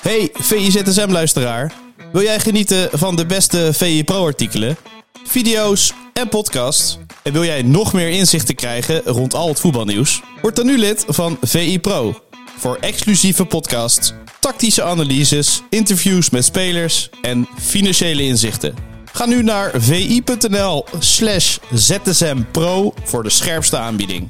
Hey VI-ZSM-luisteraar. Wil jij genieten van de beste VI Pro-artikelen, video's en podcasts? En wil jij nog meer inzichten krijgen rond al het voetbalnieuws? Word dan nu lid van VI Pro. Voor exclusieve podcasts, tactische analyses, interviews met spelers en financiële inzichten. Ga nu naar vi.nl/ZSMPro voor de scherpste aanbieding.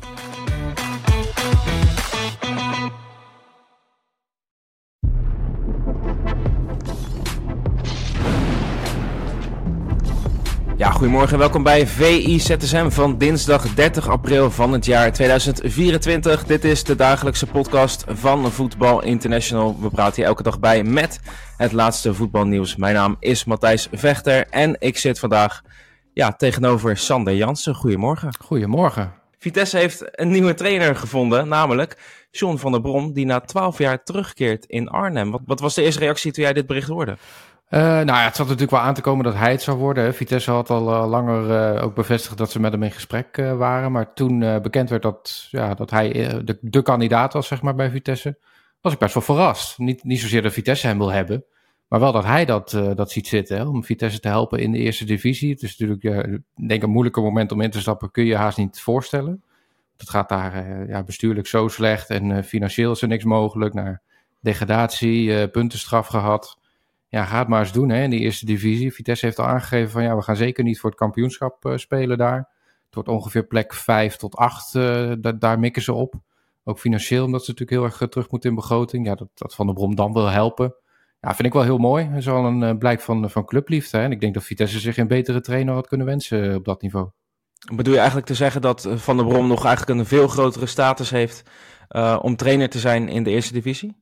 Ja, goedemorgen en welkom bij VI-ZSM van dinsdag 30 april van het jaar 2024. Dit is de dagelijkse podcast van Voetbal International. We praten hier elke dag bij met het laatste voetbalnieuws. Mijn naam is Matthijs Vechter en ik zit vandaag tegenover Sander Jansen. Goedemorgen. Goedemorgen. Vitesse heeft een nieuwe trainer gevonden, namelijk John van der Brom, die na 12 jaar terugkeert in Arnhem. Wat was de eerste reactie toen jij dit bericht hoorde? Het zat natuurlijk wel aan te komen dat hij het zou worden. Hè. Vitesse had al langer ook bevestigd dat ze met hem in gesprek waren. Maar toen bekend werd dat hij de kandidaat was, zeg maar, bij Vitesse, was ik best wel verrast. Niet zozeer dat Vitesse hem wil hebben, maar wel dat hij dat ziet zitten. Hè, om Vitesse te helpen in de eerste divisie. Het is natuurlijk, ik denk, een moeilijker moment om in te stappen, kun je haast niet voorstellen. Het gaat daar bestuurlijk zo slecht en financieel is er niks mogelijk. Naar degradatie, puntenstraf gehad. Ja, ga het maar eens doen, hè, in die eerste divisie. Vitesse heeft al aangegeven van we gaan zeker niet voor het kampioenschap spelen daar. Het wordt ongeveer plek 5 tot 8, daar mikken ze op. Ook financieel, omdat ze natuurlijk heel erg terug moeten in begroting. Ja, dat Van der Brom dan wil helpen. Ja, vind ik wel heel mooi. Dat is wel een blijk van clubliefde. Hè. En ik denk dat Vitesse zich een betere trainer had kunnen wensen op dat niveau. Bedoel je eigenlijk te zeggen dat Van der Brom nog eigenlijk een veel grotere status heeft om trainer te zijn in de eerste divisie?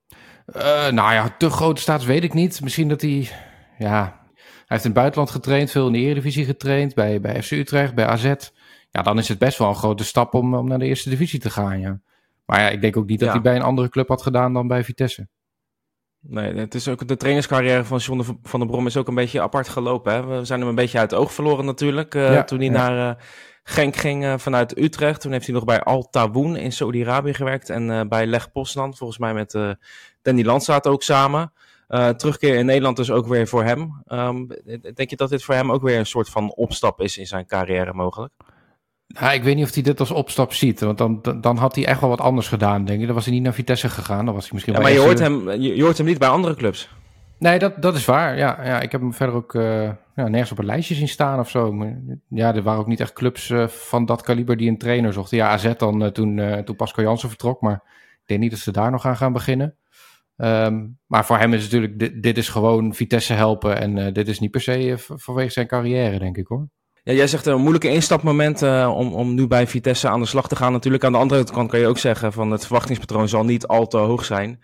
Te grote status weet ik niet. Misschien dat hij... hij heeft in het buitenland getraind, veel in de Eredivisie getraind, bij FC Utrecht, bij AZ. Ja, dan is het best wel een grote stap om naar de eerste divisie te gaan, ja. Maar ja, ik denk ook niet dat hij bij een andere club had gedaan dan bij Vitesse. Nee, het is ook de trainerscarrière van John van der Brom is ook een beetje apart gelopen. Hè? We zijn hem een beetje uit het oog verloren natuurlijk. Toen hij naar Genk ging vanuit Utrecht. Toen heeft hij nog bij Al Tawoun in Saudi-Arabië gewerkt. En bij Leg Poznan, volgens mij met Danny Landsaat ook samen. Terugkeer in Nederland dus ook weer voor hem. Denk je dat dit voor hem ook weer een soort van opstap is in zijn carrière mogelijk? Ik weet niet of hij dit als opstap ziet. Want dan had hij echt wel wat anders gedaan, denk ik. Dan was hij niet naar Vitesse gegaan. Dan was hij misschien maar je hoort hem niet bij andere clubs. Nee, dat is waar. Ja, ik heb hem verder ook nergens op een lijstje zien staan of zo. Maar, er waren ook niet echt clubs van dat kaliber die een trainer zochten. Ja, AZ dan toen Pascal Jansen vertrok. Maar ik denk niet dat ze daar nog aan gaan beginnen. Maar voor hem is het natuurlijk, dit is gewoon Vitesse helpen. En dit is niet per se vanwege zijn carrière, denk ik, hoor. Ja, jij zegt een moeilijke instapmoment om nu bij Vitesse aan de slag te gaan. Natuurlijk aan de andere kant kan je ook zeggen van het verwachtingspatroon zal niet al te hoog zijn.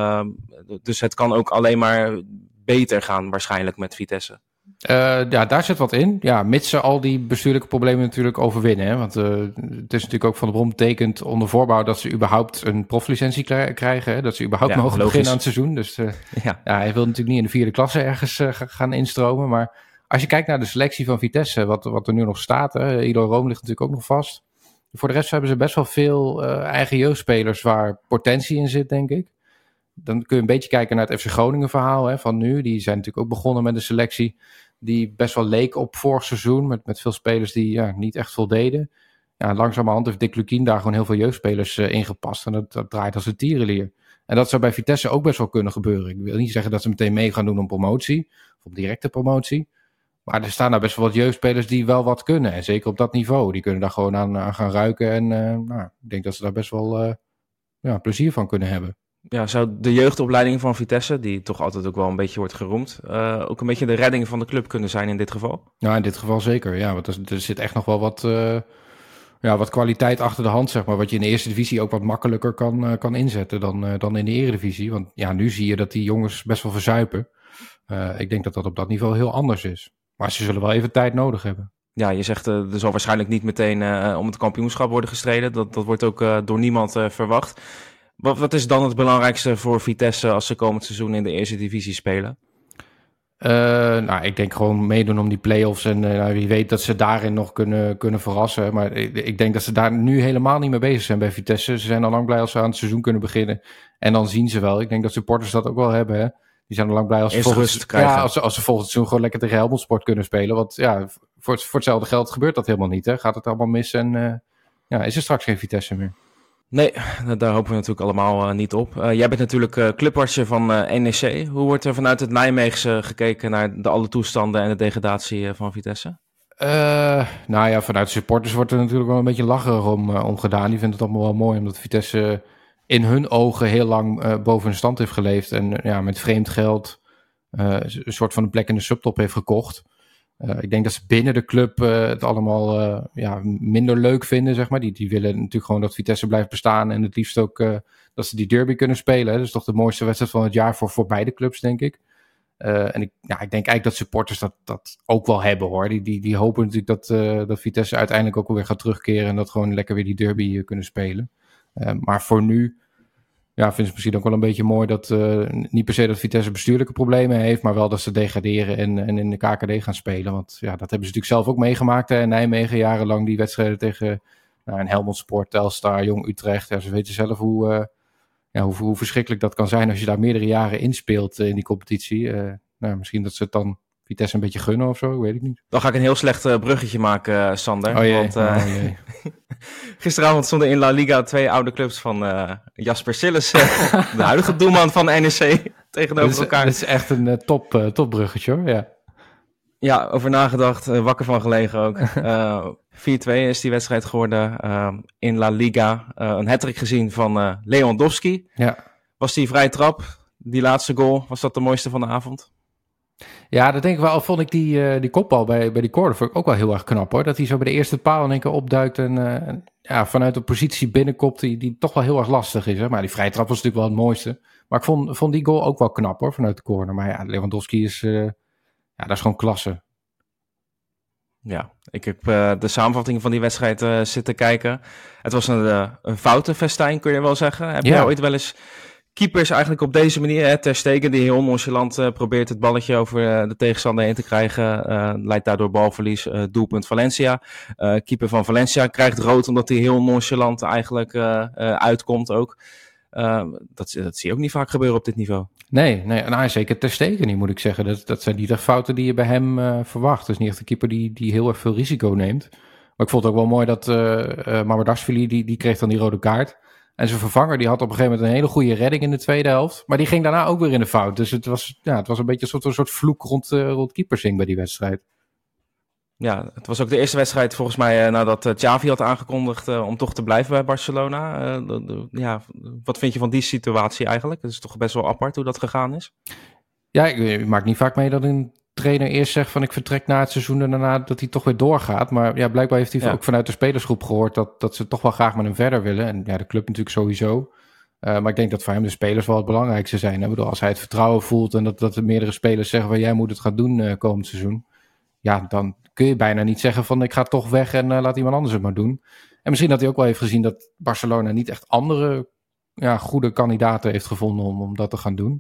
Dus het kan ook alleen maar beter gaan waarschijnlijk met Vitesse. Daar zit wat in. Ja, mits ze al die bestuurlijke problemen natuurlijk overwinnen. Hè? Want het is natuurlijk ook Van der Brom betekent onder voorbouw dat ze überhaupt een proflicentie krijgen. Hè? Dat ze überhaupt mogen beginnen aan het seizoen. Dus hij wil natuurlijk niet in de vierde klasse ergens gaan instromen. Maar als je kijkt naar de selectie van Vitesse, wat er nu nog staat. Ido Room ligt natuurlijk ook nog vast. Voor de rest hebben ze best wel veel eigen jeugdspelers waar potentie in zit, denk ik. Dan kun je een beetje kijken naar het FC Groningen verhaal van nu. Die zijn natuurlijk ook begonnen met een selectie die best wel leek op vorig seizoen. Met veel spelers die niet echt voldeden. Ja, langzamerhand heeft Dick Lukien daar gewoon heel veel jeugdspelers ingepast. En dat draait als een tierenlier. En dat zou bij Vitesse ook best wel kunnen gebeuren. Ik wil niet zeggen dat ze meteen mee gaan doen om promotie. Of op directe promotie. Maar er staan daar best wel wat jeugdspelers die wel wat kunnen. En zeker op dat niveau. Die kunnen daar gewoon aan gaan ruiken. En ik denk dat ze daar best wel plezier van kunnen hebben. Ja, zou de jeugdopleiding van Vitesse, die toch altijd ook wel een beetje wordt geroemd, ook een beetje de redding van de club kunnen zijn in dit geval? Ja, in dit geval zeker. Ja, want er zit echt nog wel wat kwaliteit achter de hand, zeg maar. Wat je in de eerste divisie ook wat makkelijker kan inzetten dan in de eredivisie. Want nu zie je dat die jongens best wel verzuipen. Ik denk dat op dat niveau heel anders is. Maar ze zullen wel even tijd nodig hebben. Ja, je zegt er zal waarschijnlijk niet meteen om het kampioenschap worden gestreden. Dat wordt ook door niemand verwacht. Wat is dan het belangrijkste voor Vitesse als ze komend seizoen in de eerste divisie spelen? Ik denk gewoon meedoen om die play-offs. En wie weet dat ze daarin nog kunnen verrassen. Maar ik denk dat ze daar nu helemaal niet mee bezig zijn bij Vitesse. Ze zijn al lang blij als ze aan het seizoen kunnen beginnen. En dan zien ze wel. Ik denk dat supporters dat ook wel hebben. Hè? Die zijn al lang blij als ze volgend seizoen gewoon lekker tegen Helmond Sport kunnen spelen. Want ja, voor hetzelfde geld gebeurt dat helemaal niet. Hè? Gaat het allemaal mis en is er straks geen Vitesse meer. Nee, daar hopen we natuurlijk allemaal niet op. Jij bent natuurlijk clubartser van NEC. Hoe wordt er vanuit het Nijmeegse gekeken naar alle toestanden en de degradatie van Vitesse? Vanuit de supporters wordt er natuurlijk wel een beetje lacherig om gedaan. Die vinden het allemaal wel mooi, omdat Vitesse in hun ogen heel lang boven hun stand heeft geleefd. En met vreemd geld een soort van een plek in de subtop heeft gekocht. Ik denk dat ze binnen de club het allemaal minder leuk vinden, zeg maar. Die willen natuurlijk gewoon dat Vitesse blijft bestaan en het liefst ook dat ze die derby kunnen spelen. Hè. Dat is toch de mooiste wedstrijd van het jaar voor beide clubs, denk ik. Ik denk eigenlijk dat supporters dat ook wel hebben, hoor. Die hopen natuurlijk dat Vitesse uiteindelijk ook weer gaat terugkeren en dat gewoon lekker weer die derby kunnen spelen. Maar voor nu vinden ze misschien ook wel een beetje mooi dat niet per se dat Vitesse bestuurlijke problemen heeft, maar wel dat ze degraderen en in de KKD gaan spelen. Want dat hebben ze natuurlijk zelf ook meegemaakt. Hè? In Nijmegen jarenlang die wedstrijden tegen een Helmond Sport, Telstar, Jong Utrecht. Ja, ze weten zelf hoe verschrikkelijk dat kan zijn als je daar meerdere jaren inspeelt in die competitie. Misschien dat ze het dan Vitesse een beetje gunnen of zo, weet ik niet. Dan ga ik een heel slecht bruggetje maken, Sander. Oh jee. Want gisteravond stonden in La Liga 2 oude clubs van Jasper Sillis, de huidige doelman van NEC, tegenover elkaar. Dat is echt een top bruggetje, hoor. Ja. Ja, over nagedacht, wakker van gelegen ook. 4-2 is die wedstrijd geworden in La Liga. Een hat-trick gezien van Lewandowski. Ja. Was die vrije trap, die laatste goal, was dat de mooiste van de avond? Ja, dat denk ik wel. Al vond ik die kopbal bij die corner vond ik ook wel heel erg knap, hoor. Dat hij zo bij de eerste paal in één keer opduikt en vanuit de positie binnenkopt die toch wel heel erg lastig is. Hè? Maar die vrije trap was natuurlijk wel het mooiste. Maar ik vond die goal ook wel knap, hoor, vanuit de corner. Maar Lewandowski is, dat is gewoon klasse. Ja, ik heb de samenvatting van die wedstrijd zitten kijken. Het was een foutenfestijn, kun je wel zeggen. Heb je ooit wel eens keepers eigenlijk op deze manier, Ter Stegen, die heel nonchalant probeert het balletje over de tegenstander heen te krijgen, leidt daardoor balverlies, doelpunt Valencia. Keeper van Valencia krijgt rood omdat hij heel nonchalant eigenlijk uitkomt ook. Dat zie je ook niet vaak gebeuren op dit niveau. Nee, zeker Ter Stegen niet, moet ik zeggen. Dat zijn niet echt fouten die je bij hem verwacht. Het is niet echt een keeper die heel erg veel risico neemt. Maar ik vond het ook wel mooi dat Mamardashvili, die kreeg dan die rode kaart. En zijn vervanger, die had op een gegeven moment een hele goede redding in de tweede helft. Maar die ging daarna ook weer in de fout. Dus het was een beetje een soort vloek rond keepersing bij die wedstrijd. Ja, het was ook de eerste wedstrijd volgens mij nadat Xavi had aangekondigd om toch te blijven bij Barcelona. Wat vind je van die situatie eigenlijk? Het is toch best wel apart hoe dat gegaan is? Ja, ik maak niet vaak mee dat een trainer eerst zegt van ik vertrek na het seizoen en daarna dat hij toch weer doorgaat. Maar ja, blijkbaar heeft hij ook vanuit de spelersgroep gehoord dat ze toch wel graag met hem verder willen. En ja, de club natuurlijk sowieso. Maar ik denk dat voor hem de spelers wel het belangrijkste zijn. Ik bedoel, als hij het vertrouwen voelt en dat er meerdere spelers zeggen van jij moet het gaan doen komend seizoen. Ja, dan kun je bijna niet zeggen van ik ga toch weg en laat iemand anders het maar doen. En misschien dat hij ook wel heeft gezien dat Barcelona niet echt andere goede kandidaten heeft gevonden om dat te gaan doen.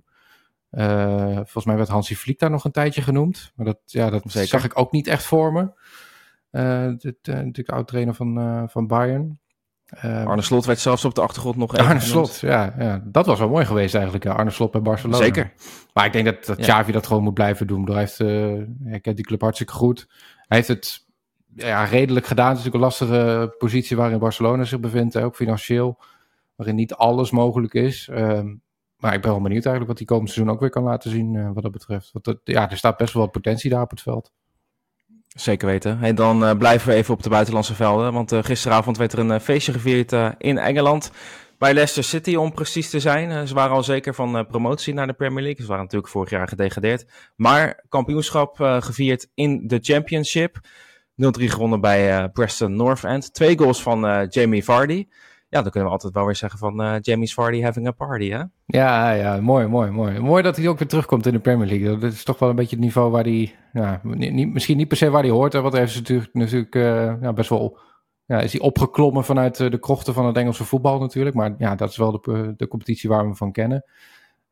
Volgens mij werd Hansi Flick daar nog een tijdje genoemd. Maar dat zag ik ook niet echt voor me. Natuurlijk de oud-trainer van Bayern. Arne Slot werd zelfs op de achtergrond nog even Arne Slot, ja. Dat was wel mooi geweest eigenlijk. Arne Slot bij Barcelona. Zeker. Maar ik denk dat Xavi dat gewoon moet blijven doen. Hij kent die club hartstikke goed. Hij heeft het redelijk gedaan. Het is natuurlijk een lastige positie waarin Barcelona zich bevindt. Ook financieel. Waarin niet alles mogelijk is. Maar ik ben wel benieuwd eigenlijk wat hij komend seizoen ook weer kan laten zien wat dat betreft. Want er staat best wel wat potentie daar op het veld. Zeker weten. En dan blijven we even op de buitenlandse velden. Want gisteravond werd er een feestje gevierd in Engeland. Bij Leicester City om precies te zijn. Ze waren al zeker van promotie naar de Premier League. Ze waren natuurlijk vorig jaar gedegradeerd. Maar kampioenschap gevierd in de Championship. 0-3 gewonnen bij Preston North End. 2 goals van Jamie Vardy. Ja, dan kunnen we altijd wel weer zeggen van Jamie Vardy having a party, hè? Ja, mooi. Mooi dat hij ook weer terugkomt in de Premier League. Dat is toch wel een beetje het niveau waar hij... misschien niet per se waar hij hoort. Hè, want hij heeft natuurlijk best wel... Ja, is hij opgeklommen vanuit de krochten van het Engelse voetbal natuurlijk. Maar ja, dat is wel de competitie waar we hem van kennen.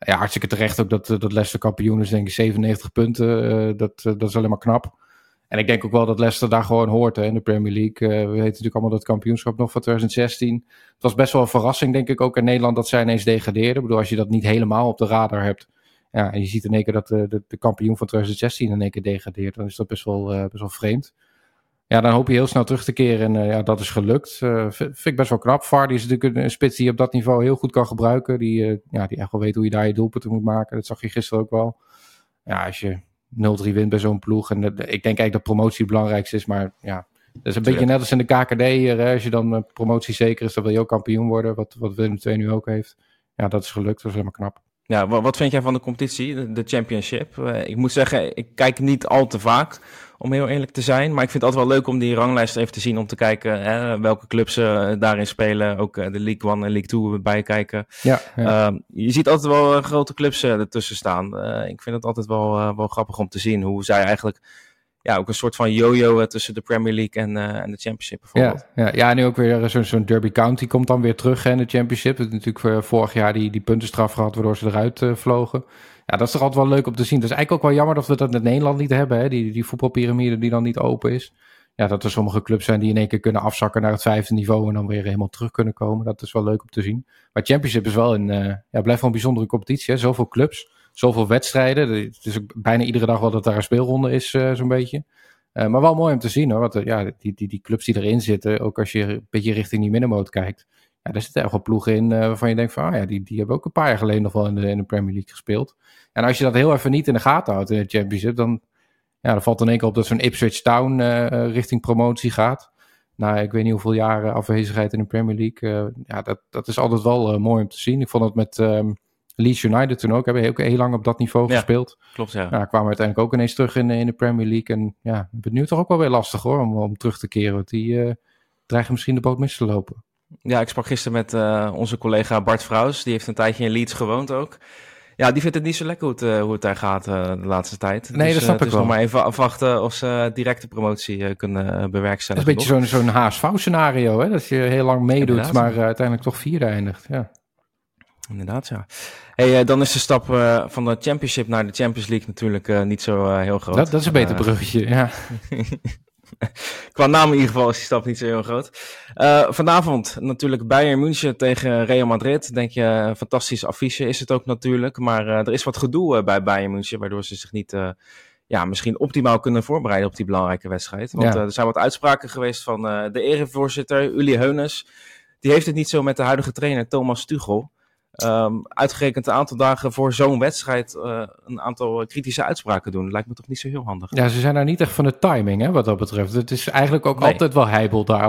Ja, hartstikke terecht ook dat Leicester kampioen is, denk ik 97 punten. Dat is alleen maar knap. En ik denk ook wel dat Leicester daar gewoon hoort in de Premier League. We weten natuurlijk allemaal dat kampioenschap nog van 2016. Het was best wel een verrassing, denk ik, ook in Nederland dat zij ineens degradeerden. Ik bedoel, als je dat niet helemaal op de radar hebt. Ja, en je ziet in één keer dat de kampioen van 2016 in één keer degradeert. Dan is dat best wel vreemd. Ja, dan hoop je heel snel terug te keren en dat is gelukt. Vind ik best wel knap. Vardy is natuurlijk een spits die op dat niveau heel goed kan gebruiken. Die echt wel weet hoe je daar je doelpunten moet maken. Dat zag je gisteren ook wel. Ja, als je 0-3 wint bij zo'n ploeg. En ik denk eigenlijk dat promotie het belangrijkste is. Maar ja, dat is een beetje net als in de KKD hier. Hè. Als je dan promotie zeker is, dan wil je ook kampioen worden. Wat Willem II nu ook heeft. Ja, dat is gelukt. Dat is helemaal knap. Ja, wat vind jij van de competitie, de Championship? Ik moet zeggen, ik kijk niet al te vaak, om heel eerlijk te zijn. Maar ik vind het altijd wel leuk om die ranglijst even te zien, om te kijken welke clubs daarin spelen. Ook de League 1 en League 2 bij kijken. Ja. Je ziet altijd wel grote clubs ertussen staan. Ik vind het altijd wel grappig om te zien hoe zij eigenlijk... Ja, ook een soort van yo-yo tussen de Premier League en de Championship bijvoorbeeld. Ja, nu ook weer zo'n Derby County komt dan weer terug in de Championship. Het is natuurlijk vorig jaar die puntenstraf gehad, waardoor ze eruit vlogen. Ja, dat is toch altijd wel leuk om te zien. Het is eigenlijk ook wel jammer dat we dat in Nederland niet hebben. Hè? Die voetbalpyramide die dan niet open is. Ja, dat er sommige clubs zijn die in één keer kunnen afzakken naar het 5e niveau en dan weer helemaal terug kunnen komen. Dat is wel leuk om te zien. Maar Championship is wel blijft wel een bijzondere competitie. Hè? Zoveel clubs. Zoveel wedstrijden. Het is ook bijna iedere dag wel dat daar een speelronde is, zo'n beetje. Maar wel mooi om te zien, hoor. Want die clubs die erin zitten, ook als je een beetje richting die middenmoot kijkt. Ja, daar zitten echt wel ploegen in waarvan je denkt van, die hebben ook een paar jaar geleden nog wel in de Premier League gespeeld. En als je dat heel even niet in de gaten houdt in de Championship, dan valt in één keer op dat zo'n Ipswich Town richting promotie gaat. Nou, ik weet niet hoeveel jaren afwezigheid in de Premier League. Dat is altijd wel mooi om te zien. Ik vond het met... Leeds United toen ook, hebben heel lang op dat niveau gespeeld. Klopt, ja. Kwamen uiteindelijk ook ineens terug in de Premier League. En ja, we hebben het nu toch ook wel weer lastig hoor, om terug te keren. Want die dreigen misschien de boot mis te lopen. Ja, ik sprak gisteren met onze collega Bart Vrouws. Die heeft een tijdje in Leeds gewoond ook. Ja, die vindt het niet zo lekker hoe het daar gaat de laatste tijd. Nee, dus, dat snap ik wel. Dus nog maar even afwachten of ze directe promotie kunnen bewerkstelligen. Het is een beetje zo'n HSV-scenario, hè? Dat je heel lang meedoet, maar uiteindelijk toch vierde eindigt, ja. Inderdaad, ja. Hey, dan is de stap van de Championship naar de Champions League natuurlijk niet zo heel groot. Dat is een beter bruggetje, ja. Qua naam in ieder geval is die stap niet zo heel groot. Vanavond natuurlijk Bayern München tegen Real Madrid. Denk je, fantastisch affiche is het ook natuurlijk. Maar er is wat gedoe bij Bayern München, waardoor ze zich niet misschien optimaal kunnen voorbereiden op die belangrijke wedstrijd. Want er zijn wat uitspraken geweest van de erevoorzitter Uli Hoeneß. Die heeft het niet zo met de huidige trainer Thomas Tuchel. Uitgerekend een aantal dagen voor zo'n wedstrijd een aantal kritische uitspraken doen. Lijkt me toch niet zo heel handig. Ja, ze zijn daar niet echt van de timing, hè, wat dat betreft. Het is eigenlijk ook altijd wel heibel daar.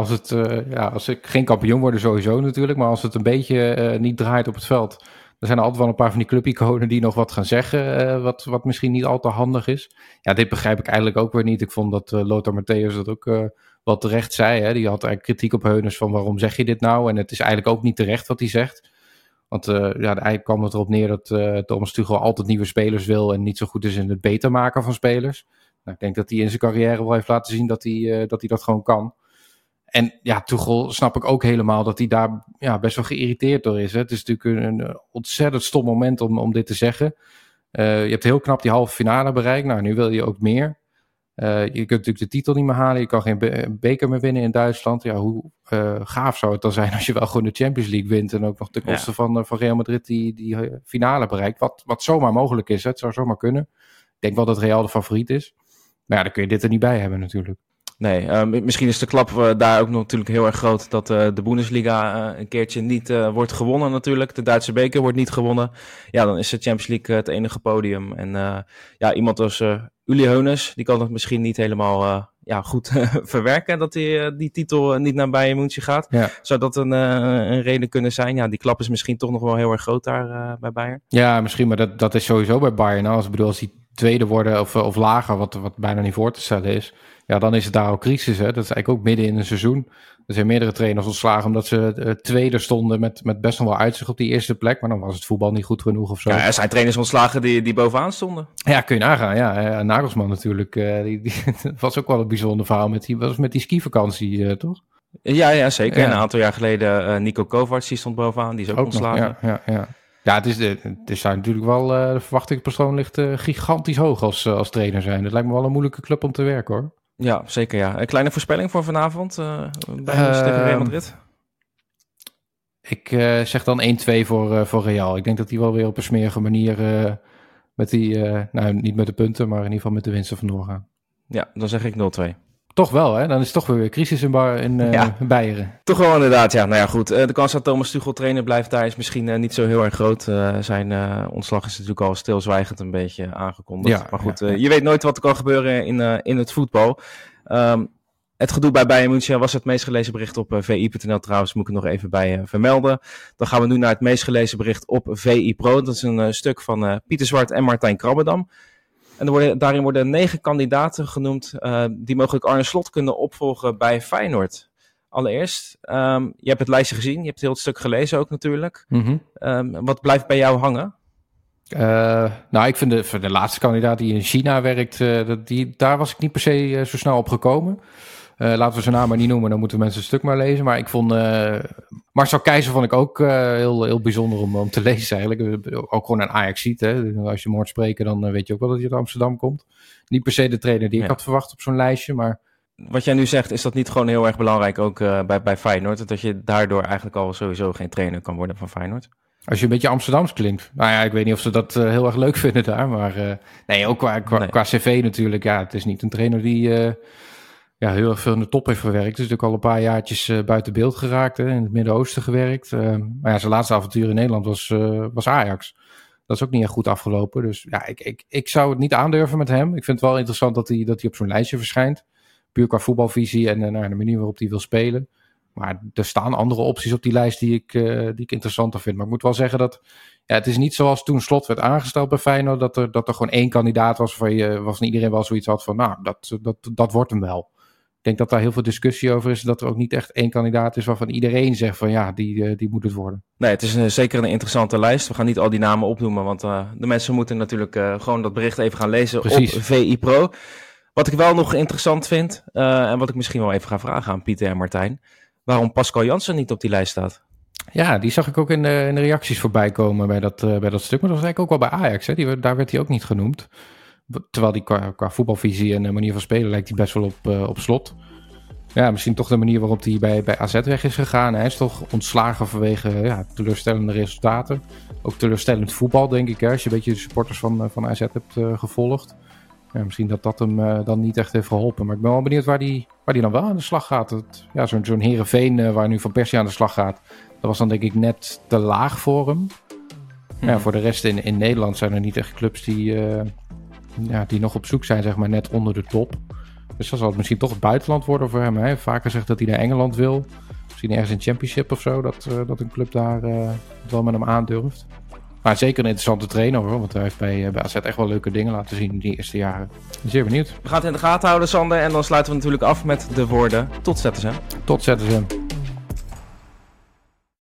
Als ze geen kampioen worden sowieso natuurlijk, maar als het een beetje niet draait op het veld, dan zijn er altijd wel een paar van die clubiconen die nog wat gaan zeggen, wat misschien niet al te handig is. Ja, dit begrijp ik eigenlijk ook weer niet. Ik vond dat Lothar Matthäus dat ook wel terecht zei. Hè. Die had eigenlijk kritiek op Hoeneß van waarom zeg je dit nou? En het is eigenlijk ook niet terecht wat hij zegt. Want eigenlijk kwam het erop neer dat Thomas Tuchel altijd nieuwe spelers wil en niet zo goed is in het beter maken van spelers. Nou, ik denk dat hij in zijn carrière wel heeft laten zien dat hij dat gewoon kan. En ja, Tuchel snap ik ook helemaal dat hij daar best wel geïrriteerd door is. Hè. Het is natuurlijk een ontzettend stom moment om dit te zeggen. Je hebt heel knap die halve finale bereikt. Nou, nu wil je ook meer. Je kunt natuurlijk de titel niet meer halen. Je kan geen beker meer winnen in Duitsland. Ja, hoe gaaf zou het dan zijn als je wel gewoon de Champions League wint en ook nog ten koste van Real Madrid die finale bereikt. Wat zomaar mogelijk is. Hè? Het zou zomaar kunnen. Ik denk wel dat Real de favoriet is. Maar ja, dan kun je dit er niet bij hebben natuurlijk. Nee, misschien is de klap daar ook nog natuurlijk heel erg groot dat de Bundesliga een keertje niet wordt gewonnen natuurlijk. De Duitse beker wordt niet gewonnen. Ja, dan is de Champions League het enige podium. En iemand als Uli Hoeneß, die kan het misschien niet helemaal goed verwerken dat hij die titel niet naar Bayern München gaat. Ja. Zou dat een reden kunnen zijn? Ja, die klap is misschien toch nog wel heel erg groot daar bij Bayern. Ja, misschien, maar dat is sowieso bij Bayern. Als die tweede worden of lager, wat bijna niet voor te stellen is. Ja, dan is het daar al crisis. Hè? Dat is eigenlijk ook midden in een seizoen. Er zijn meerdere trainers ontslagen omdat ze tweede stonden met best nog wel uitzicht op die eerste plek. Maar dan was het voetbal niet goed genoeg of zo. Ja, er zijn trainers ontslagen die bovenaan stonden. Ja, kun je nagaan. Ja, Nagelsman natuurlijk. Die was ook wel een bijzonder verhaal met die skivakantie, toch? Ja, zeker. Ja. Een aantal jaar geleden Nico Kovacs, die stond bovenaan. Die is ook ontslagen. Ja. Ja, het is daar natuurlijk wel, de verwachtingspatroon ligt gigantisch hoog als trainer zijn. Het lijkt me wel een moeilijke club om te werken, hoor. Ja, zeker ja. Een kleine voorspelling voor vanavond bij tegen Real Madrid? Ik zeg dan 1-2 voor Real. Ik denk dat die wel weer op een smerige manier met die, niet met de punten, maar in ieder geval met de winsten vandoor gaan. Ja, dan zeg ik 0-2. Toch wel, hè? Dan is het toch weer crisis in Beieren. Toch wel inderdaad, ja. Nou ja, goed. De kans dat Thomas Tuchel trainer blijft daar is misschien niet zo heel erg groot. Zijn ontslag is natuurlijk al stilzwijgend een beetje aangekondigd. Ja, maar goed, je weet nooit wat er kan gebeuren in het voetbal. Het gedoe bij Bayern München was het meest gelezen bericht op VI.nl trouwens, moet ik er nog even bij vermelden. Dan gaan we nu naar het meest gelezen bericht op VI Pro. Dat is een stuk van Pieter Zwart en Martijn Krabbedam. En daarin worden 9 kandidaten genoemd die mogelijk Arne Slot kunnen opvolgen bij Feyenoord. Allereerst, je hebt het lijstje gezien, je hebt heel het stuk gelezen ook natuurlijk. Mm-hmm. Wat blijft bij jou hangen? Ik vind de laatste kandidaat die in China werkt, daar was ik niet per se zo snel op gekomen. Laten we zijn naam maar niet noemen, dan moeten mensen het stuk maar lezen. Maar ik vond Marcel Keizer vond ik ook heel bijzonder om te lezen eigenlijk. Ook gewoon een Ajaxiet, hè. Als je hem hoort spreken, dan weet je ook wel dat hij uit Amsterdam komt. Niet per se de trainer die ik had verwacht op zo'n lijstje, maar... Wat jij nu zegt, is dat niet gewoon heel erg belangrijk ook bij Feyenoord? Dat je daardoor eigenlijk al sowieso geen trainer kan worden van Feyenoord? Als je een beetje Amsterdams klinkt. Nou ja, ik weet niet of ze dat heel erg leuk vinden daar. Maar ook qua cv natuurlijk. Ja, het is niet een trainer die heel erg veel in de top heeft gewerkt. Het is natuurlijk al een paar jaartjes buiten beeld geraakt. Hè, in het Midden-Oosten gewerkt. Maar ja, zijn laatste avontuur in Nederland was Ajax. Dat is ook niet echt goed afgelopen. Dus ja, ik zou het niet aandurven met hem. Ik vind het wel interessant dat hij op zo'n lijstje verschijnt. Puur qua voetbalvisie en de manier waarop hij wil spelen. Maar er staan andere opties op die lijst die ik interessanter vind. Maar ik moet wel zeggen dat het is niet zoals toen Slot werd aangesteld bij Feyenoord. Dat er gewoon 1 kandidaat was waarvan iedereen wel zoiets had van dat wordt hem wel. Ik denk dat daar heel veel discussie over is. Dat er ook niet echt 1 kandidaat is waarvan iedereen zegt van die moet het worden. Nee, het is zeker een interessante lijst. We gaan niet al die namen opnoemen. Want de mensen moeten natuurlijk gewoon dat bericht even gaan lezen. Precies. Op VI Pro. Wat ik wel nog interessant vind. En wat ik misschien wel even ga vragen aan Pieter en Martijn. Waarom Pascal Jansen niet op die lijst staat. Ja, die zag ik ook in de reacties voorbij komen bij dat stuk. Maar dat was eigenlijk ook wel bij Ajax. Hè? Daar werd hij ook niet genoemd. Terwijl die qua voetbalvisie en manier van spelen lijkt hij best wel op Slot. Ja, misschien toch de manier waarop hij bij AZ weg is gegaan. Hij is toch ontslagen vanwege teleurstellende resultaten. Ook teleurstellend voetbal, denk ik. Hè? Als je een beetje de supporters van AZ hebt gevolgd. Ja, misschien dat hem dan niet echt heeft geholpen. Maar ik ben wel benieuwd waar die dan wel aan de slag gaat. Zo'n Heerenveen waar nu Van Persie aan de slag gaat. Dat was dan denk ik net te laag voor hem. Ja, voor de rest in Nederland zijn er niet echt clubs die nog op zoek zijn, zeg maar, net onder de top. Dus dat zal het misschien toch het buitenland worden voor hem. Hè? Vaker zegt dat hij naar Engeland wil. Misschien ergens in Championship of zo. Dat een club daar wel met hem aandurft. Maar zeker een interessante trainer, hoor. Want hij heeft bij AZ echt wel leuke dingen laten zien in die eerste jaren. Zeer benieuwd. We gaan het in de gaten houden, Sander. En dan sluiten we natuurlijk af met de woorden tot ZSM. Tot ZSM.